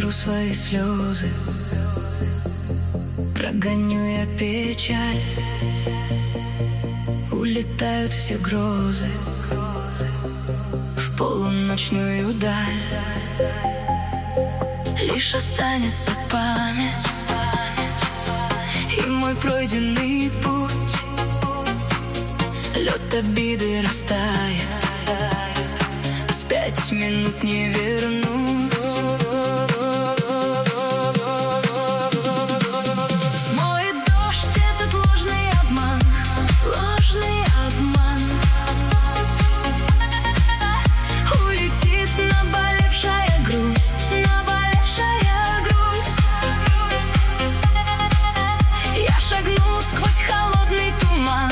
утру свои слезы, прогоню я печаль. Улетают все грозы в полуночную даль. Лишь останется память и мой пройденный путь. Лед обиды растает, с 5 минут не вернуть. Смоет дождь этот ложный обман, ложный обман. Улетит наболевшая грусть, наболевшая грусть. Я шагну сквозь холодный туман,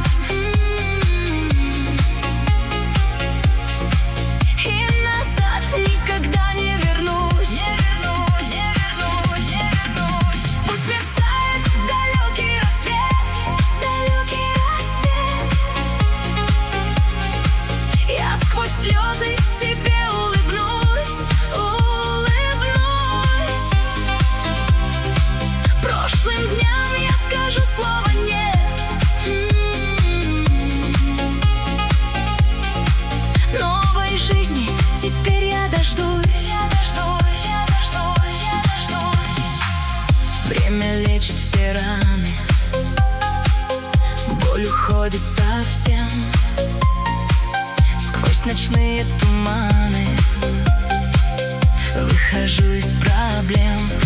никогда не вернусь, не вернусь, не вернусь, не вернусь. Пусть мерцает далекий рассвет, далекий рассвет. Я сквозь слезы себе улыбнусь, улыбнусь. Прошлым дням я скажу слово нет. Новой жизни теперь я дождусь, я дождусь, я дождусь, я дождусь. Время лечит все раны, боль уходит совсем. Сквозь ночные туманы выхожу из проблем.